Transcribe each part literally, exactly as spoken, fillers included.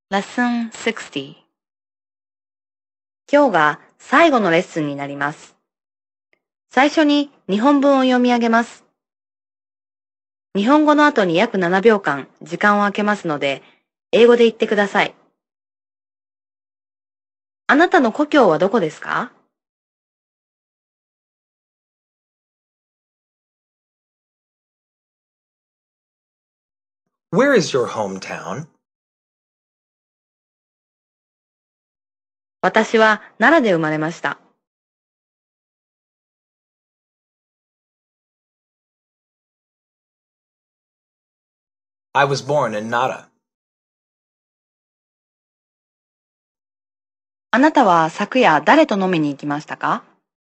Lesson sixty 今日が最後のレッスンになります。最初に日本文を読み上げます。日本語の後に約ななびょうかん時間を空けますので、英語で言ってください。あなたの故郷はどこですか？ Where is your hometown? 私は奈良で生まれました。 I was born in Nara. あなたは昨夜誰と飲みに行きましたか？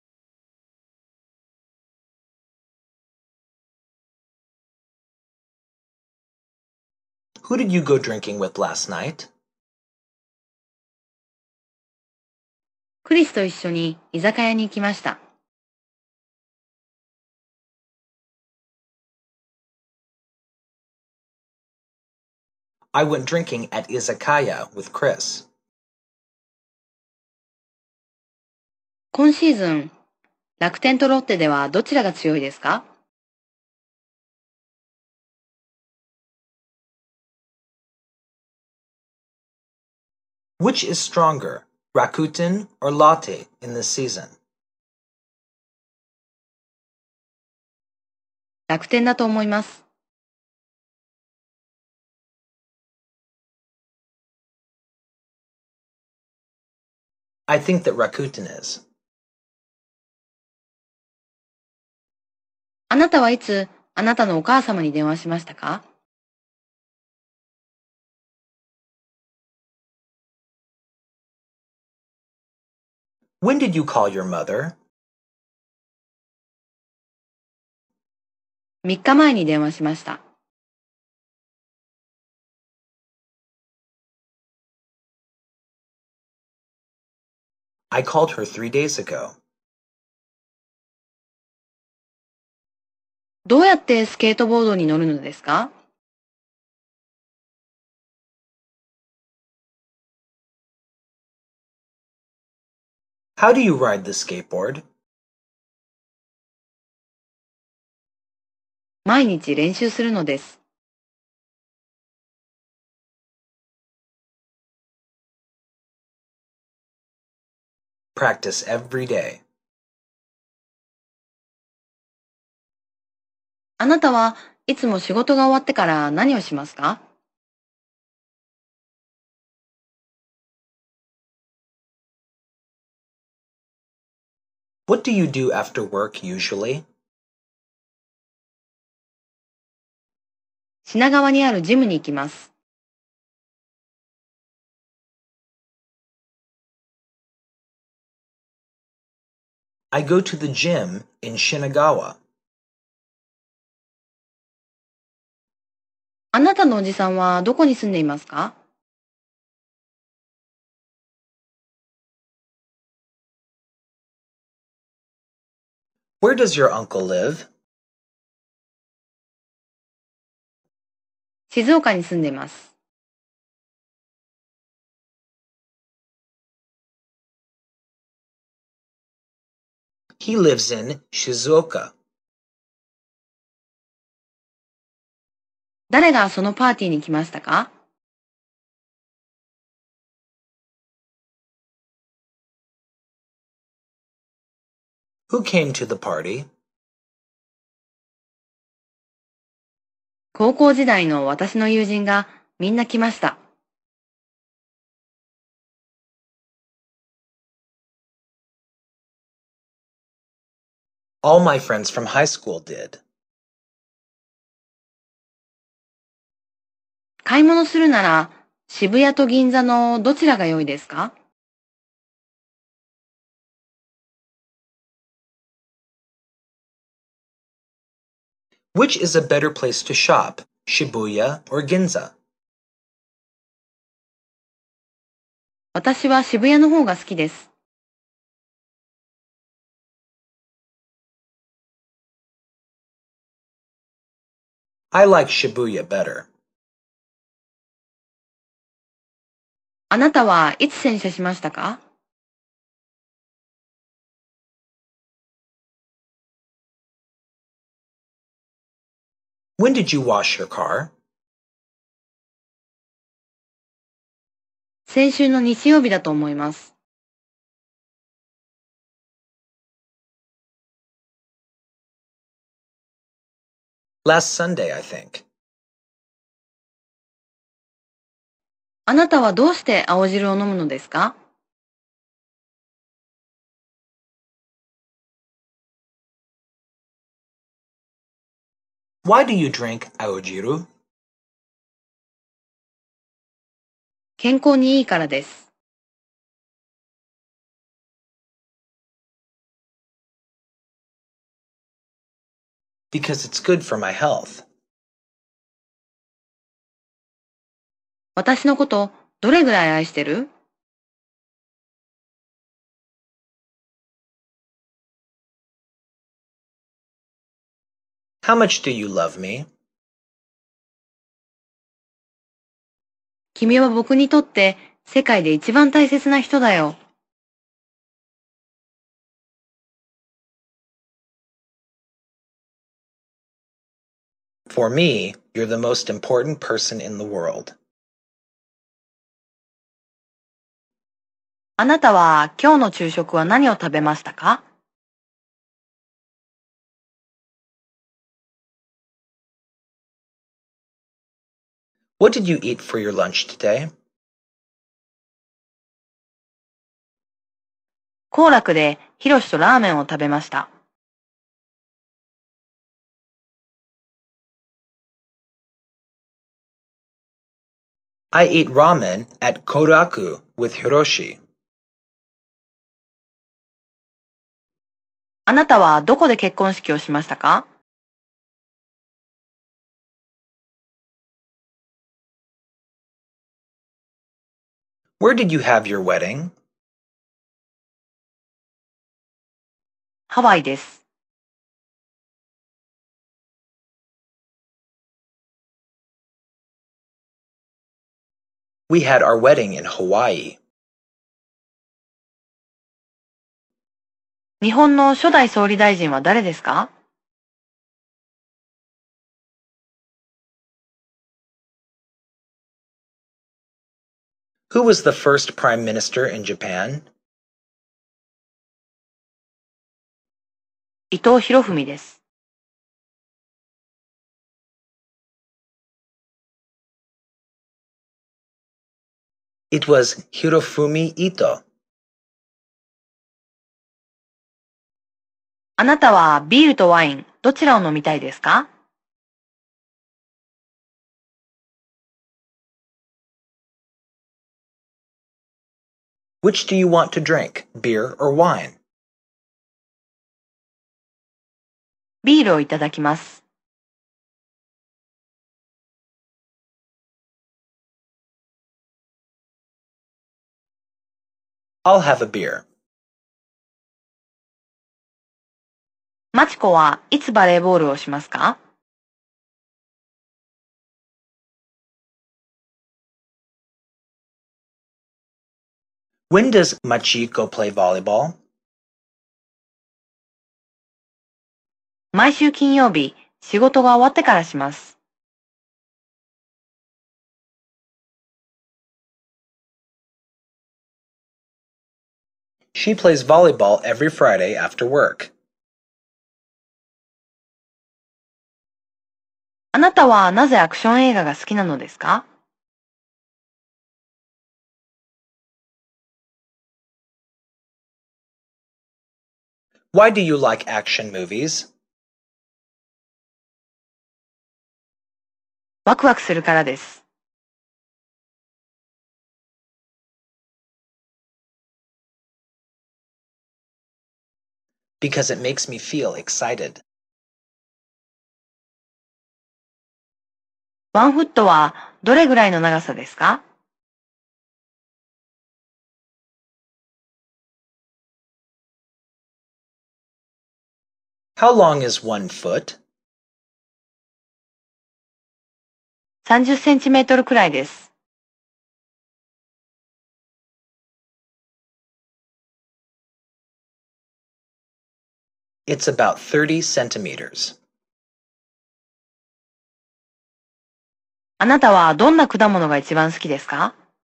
Who did you go drinking with last night? クリスと一緒に居酒屋に行きました。 I went drinking at Izakaya with Chris. 今シーズン、楽天とロッテではどちらが強いですか？ Which is stronger, Rakuten or Lotte in this season? 楽天だと思います。 I think that Rakuten is. あなたはいつあなたのお母様に電話しましたか？ When did you call your mother? みっかまえに電話しました。 I called her three days ago. どうやってスケートボードに乗るのですか？ How do you ride the skateboard? 毎日練習するのです。 Practice every day. あなたはいつも仕事が終わってから何をしますか？ What do you do after work usually? 品川にあるジムに行きます。 I go to the gym in Shinagawa. あなたのおじさんはどこに住んでいますか？ Where does your uncle live? 静岡に住んでいます。 He lives in Shizuoka. 誰がそのパーティーに来ましたか？ Who came to the party? 高校時代の私の友人がみんな来ました。 All my friends from high school did. 買い物するなら渋谷と銀座のどちらが良いですか？ Which is a better place to shop, Shibuya or Ginza? 私は渋谷の方が好きです。 I like Shibuya better. あなたはいつ洗車しましたか？ When did you wash your car? 先週の日曜日だと思います。 Last Sunday, I think. あなたはどうして青汁を飲むのですか？ Why do you drink aojiru? 健康にいいからです。 Because it's good for my health. 私のことどれぐらい愛してる？ How much do you love me? 君は僕にとって世界で一番大切な人だよ。 For me, you're the most important person in the world. あなたは今日の昼食は何を食べましたか？ What did you eat for your lunch today? 行楽でヒロシとラーメンを食べました。 I ate ramen at Koraku with Hiroshi. あなたはどこで結婚式をしましたか？ Where did you have your wedding? ハワイです。 We had our wedding in Hawaii. 日本の初代総理大臣は誰ですか？ Who was the first prime minister in Japan? 伊藤博文です。 It was Hirofumi Ito. あなたはビールとワイン、どちらを飲みたいですか？ Which do you want to drink, beer or wine? ビールをいただきます。 I'll have a beer. マチコはいつバレーボールをしますか？ When does Machiko play volleyball? 毎週金曜日、仕事が終わってからします。 She plays volleyball every Friday after work. あなたはなぜアクション映画が好きなのですか？ Why do you like action movies? ワクワクするからです。 Because it makes me feel excited. ワンフットはどれぐらいの長さですか？ How long is one foot? さんじゅっセンチメートルくらいです。 It's about thirty centimeters. あなたはどんな果物が一番好きですか？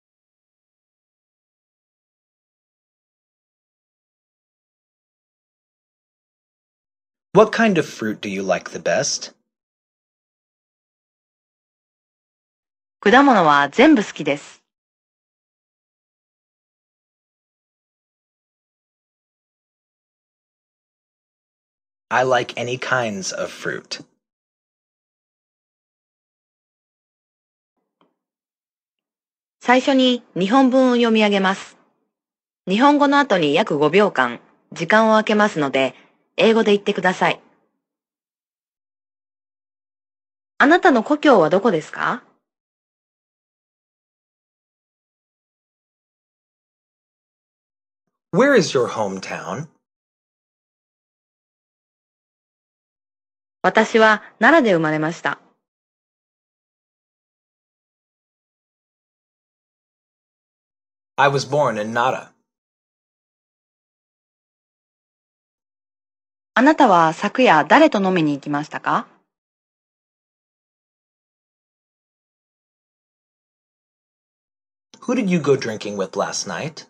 What kind of fruit do you like the best? 果物は全部好きです。 I like any kinds of fruit. 最初に日本文を読み上げます。日本語の後に約ごびょうかん、時間を空けますので、英語で言ってください。あなたの故郷はどこですか？ Where is your hometown? 私は奈良で生まれました。 I was born in Nara. あなたは昨夜誰と飲みに行きましたか？ Who did you go drinking with last night?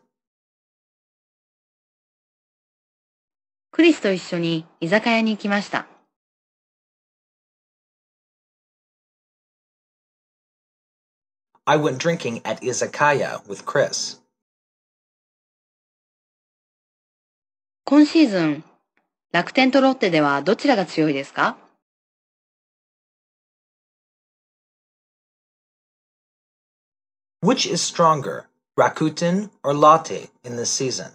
クリスと一緒に居酒屋に行きました。 I went drinking at Izakaya with Chris. 今シーズン、楽天とロッテではどちらが強いですか？ Which is stronger, Rakuten or Lotte in this season?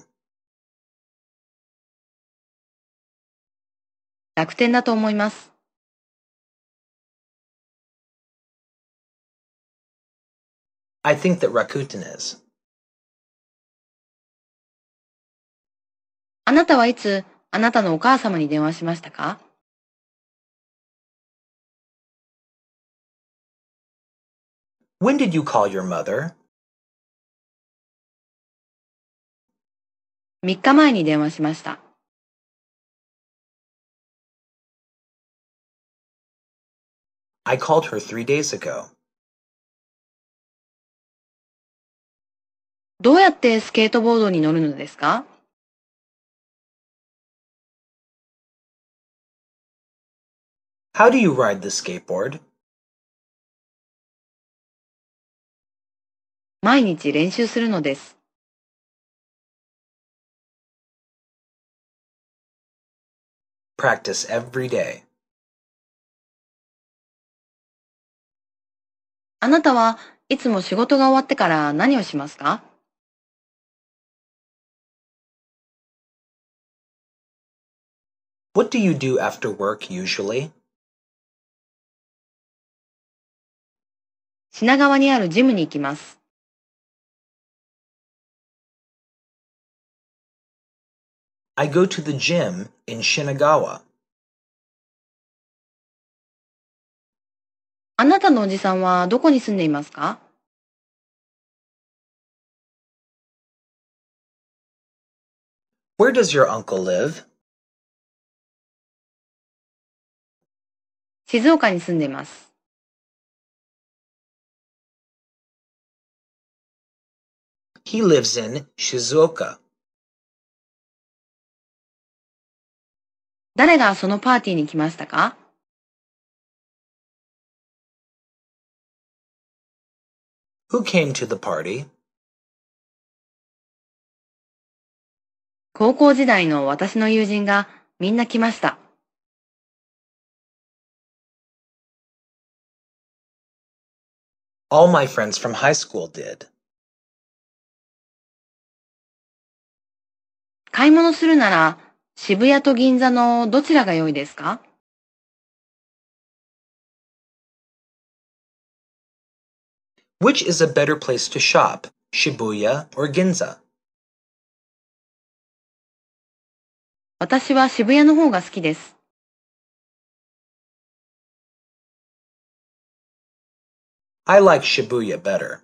楽天だと思います。 I think that Rakuten is. あなたはいつあなたのお母様に電話しましたか？ When did you call your mother? みっかまえに電話しました。 I called her three days ago. どうやってスケートボードに乗るのですか？ How do you ride the skateboard? 毎日練習するのです。 Practice every day. あなたはいつも仕事が終わってから何をしますか？ What do you do after work usually? 品川にあるジムに行きます。 I go to the gym in Shinagawa. あなたのおじさんはどこに住んでいますか？ Where does your uncle live? 静岡に住んでいます。 He lives in Shizuoka. 誰がそのパーティーに来ましたか？ Who came to the party? 高校時代の私の友人がみんな来ました。 All my friends from high school did. 買い物するなら渋谷と銀座のどちらが良いですか？ Which is a better place to shop, Shibuya or Ginza? 私は渋谷の方が好きです。 I like Shibuya better.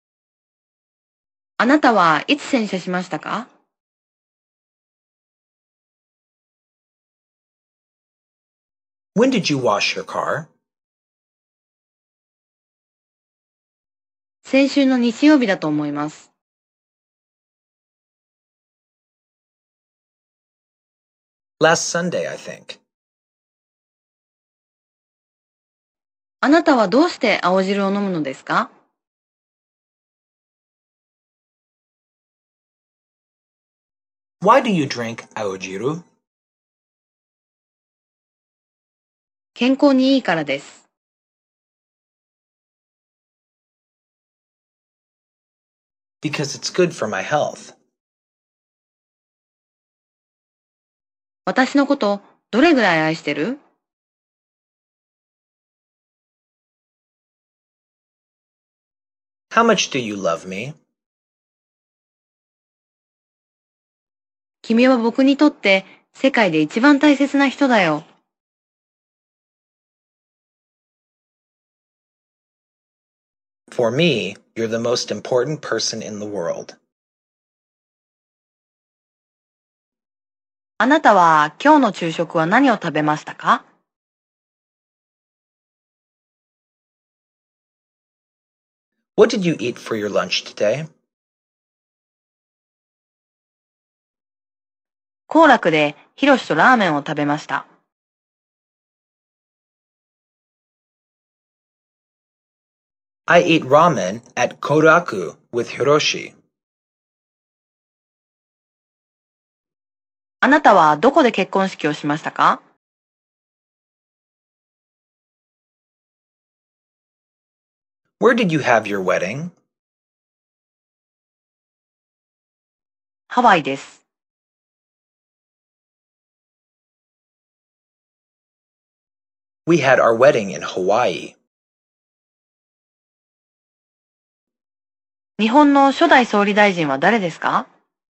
あなたはいつ洗車しましたか？ When did you wash your car? 先週の日曜日だと思います。 Last Sunday, I think. あなたはどうして青汁を飲むのですか？ Why do you drink aojiru? 健康にいいからです。 Because it's good for my health. 私のことどれぐらい愛してる？ How much do you love me? 君は僕にとって世界で一番大切な人だよ。 For me, you're the most important person in the world. あなたは今日の昼食は何を食べましたか？ What did you eat for your lunch today? 幸楽でヒロシとラーメンを食べました。 I ate ramen at Koraku with Hiroshi. あなたはどこで結婚式をしましたか？ Where did you have your wedding? ハワイです。 We had our wedding in Hawaii. 日本の初代総理大臣は誰ですか？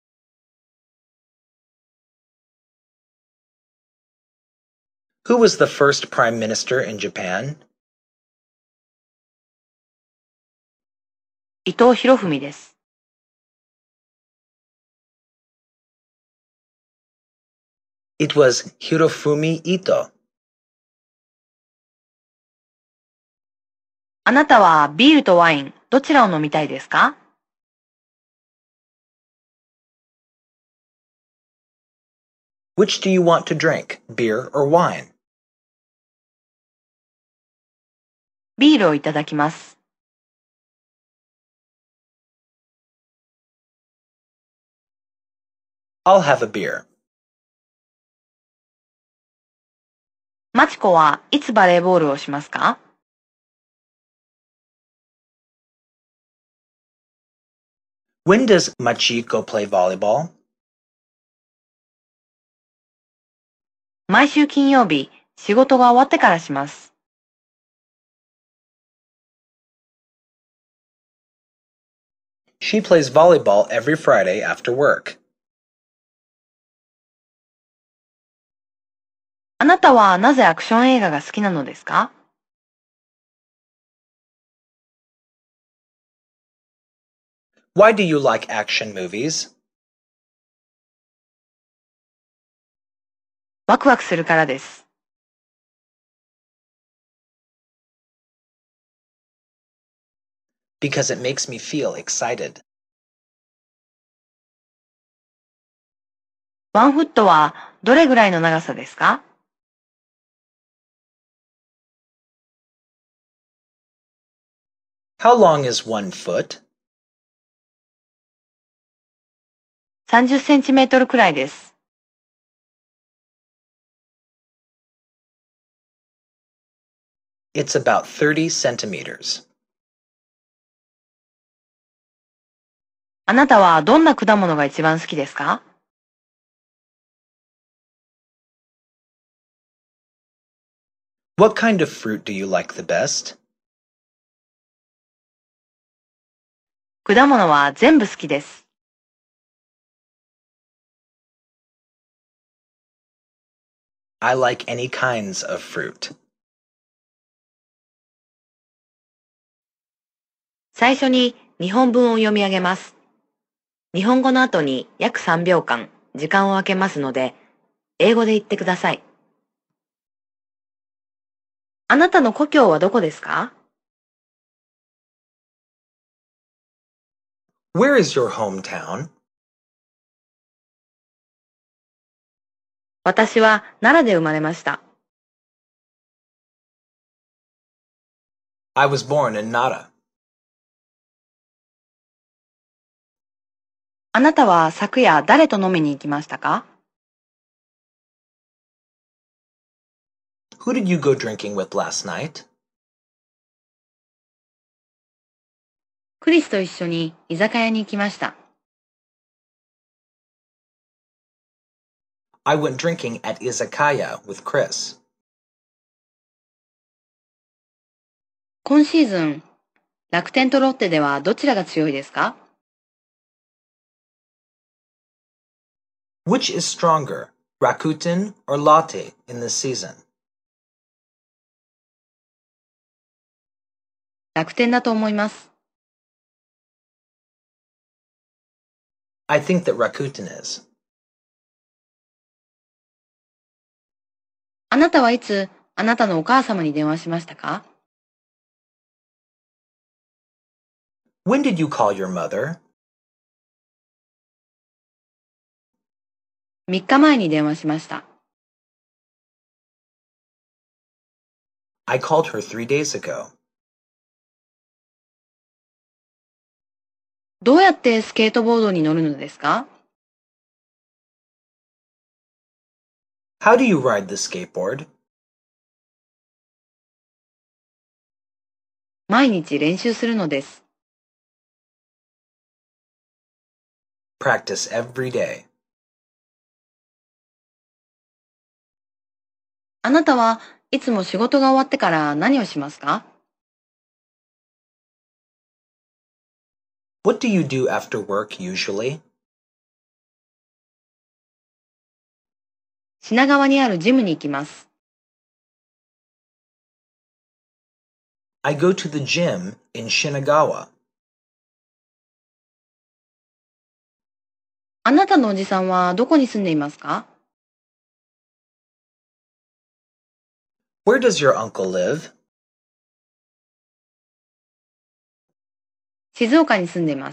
Who was the first prime minister in Japan? 伊藤博文です。 It was Hirofumi Ito. あなたはビールとワイン、どちらを飲みたいですか？ Which do you want to drink, beer or wine? ビールをいただきます。 I'll have a beer. マチコはいつバレーボールをしますか？ When does Machiko play volleyball? 毎週金曜日、仕事が終わってからします。 She plays volleyball every Friday after work. あなたはなぜアクション映画が好きなのですか？ Why do you like action movies? ワクワクするからです。 Because it makes me feel excited. ワンフットはどれぐらいの長さですか？ How long is one foot? さんじゅっセンチメートルくらいです。 It's about thirty centimeters. あなたはどんな果物が一番好きですか？ What kind of fruit do you like the best? 果物は全部好きです。 I like any kinds of fruit. 最初に日本文を読み上げます。日本語の後に約さんびょうかん時間を空けますので、英語で言ってください。 あなたの故郷はどこですか？ Where is your hometown? 私は奈良で生まれました。 I was born in Nara. あなたは昨夜誰と飲みに行きましたか？ Who did you go drinking with last night? クリスと一緒に居酒屋に行きました。 I went drinking at Izakaya with Chris. 今シーズン、楽天とロッテではどちらが強いですか？ Which is stronger, Rakuten or Lotte in this season? 楽天だと思います。 I think that Rakuten is. あなたはいつあなたのお母様に電話しましたか？ When did you call your mother? みっかまえに電話しました。 I called her three days ago. どうやってスケートボードに乗るのですか？ How do you ride the skateboard? 毎日練習するのです。 Practice every day. あなたはいつも仕事が終わってから何をしますか？ What do you do after work usually? 品川にあるジムに行きます。 I go to the gym in Shinagawa. あなたのおじさんはどこに住んでいますか？ Where does your uncle live? 静岡に住んでいます。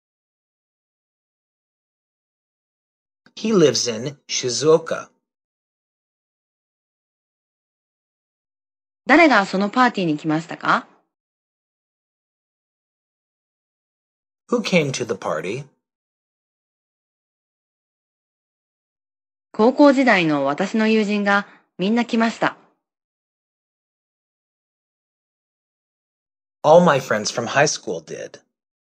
He lives in Shizuoka. 誰がそのパーティーに来ましたか？ Who came to the party? 高校時代の私の友人がみんな来ました。 All my friends from high school did.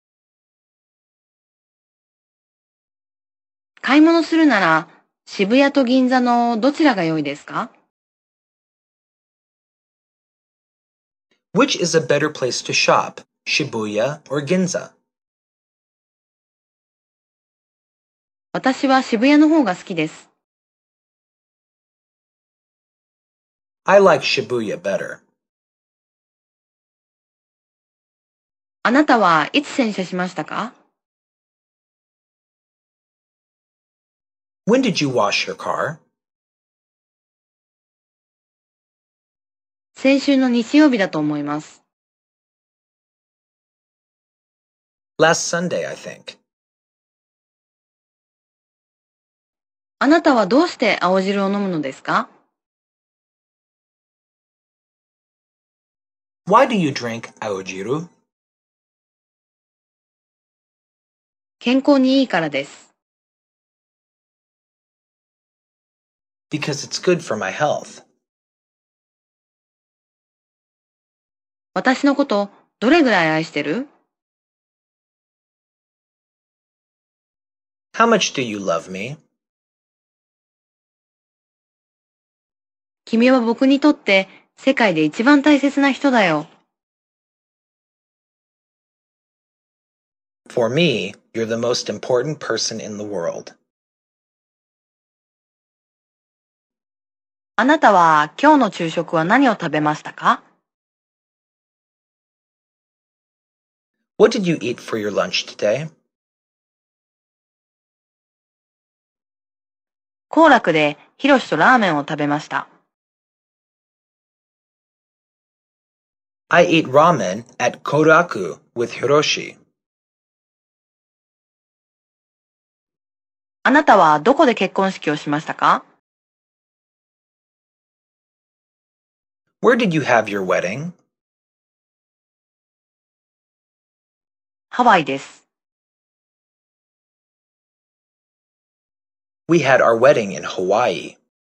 買い物するなら渋谷と銀座のどちらが良いですか？ Which is a better place to shop, Shibuya or Ginza? 私は渋谷の方が好きです。 I like Shibuya better. あなたはいつ洗車しましたか？ When did you wash your car? 先週の日曜日だと思います。 Last Sunday, I think. あなたはどうして青汁を飲むのですか？ Why do you drink aojiru? 健康にいいからです。 Because it's good for my health. 私のことどれぐらい愛してる？ How much do you love me? 君は僕にとって世界で一番大切な人だよ。 For me, you're the most important person in the world. あなたは今日の昼食は何を食べましたか？ What did you eat for your lunch today? 幸楽でヒロシとラーメンを食べました。 I ate ramen at Koraku with Hiroshi. あなたはどこで結婚式をしましたか？ Where did you have your wedding? ハワイです。 We had our wedding in Hawaii.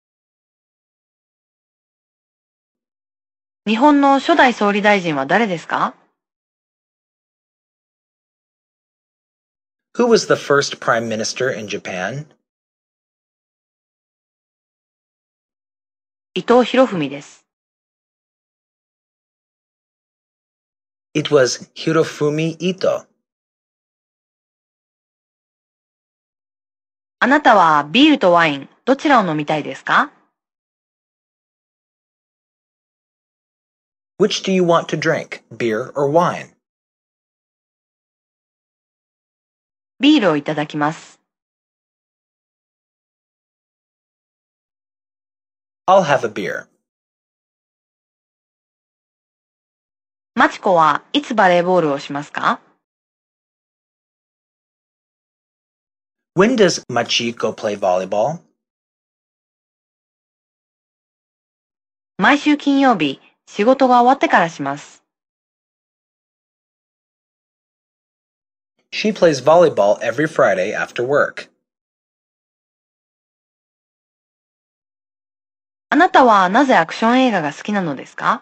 日本の初代総理大臣は誰ですか？ Who was the first prime minister in Japan? 伊藤博文です。 It was Hirofumi Ito. あなたはビールとワイン、どちらを飲みたいですか？ Which do you want to drink, beer or wine? ビールをいただきます。 I'll have a beer. マチコはいつバレーボールをしますか？ When does Machiko play volleyball? 毎週金曜日、仕事が終わってからします。 She plays volleyball every Friday after work. あなたはなぜアクション映画が好きなのですか？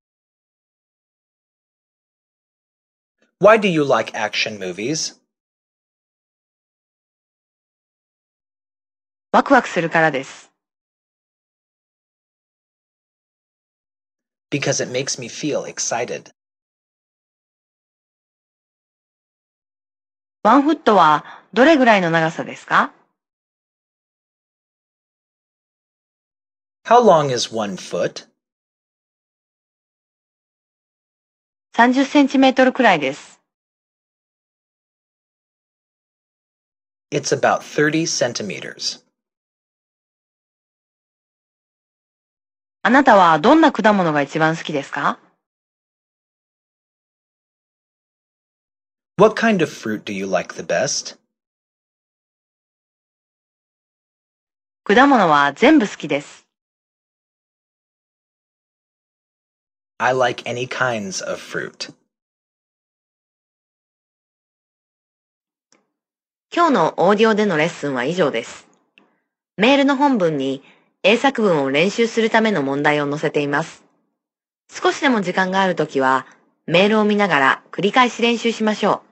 Why do you like action movies? ワクワクするからです。 Because it makes me feel excited. ワンフットはどれぐらいの長さですか？ How long is one foot? さんじゅっセンチメートルくらいです。 It's about thirty centimeters. あなたはどんな果物が一番好きですか？ What kind of fruit do you like the best? 果物は全部好きです。 I like any kinds of fruit. 今日のオーディオでのレッスンは以上です。メールの本文に英作文を練習するための問題を載せています。少しでも時間があるときはメールを見ながら繰り返し練習しましょう。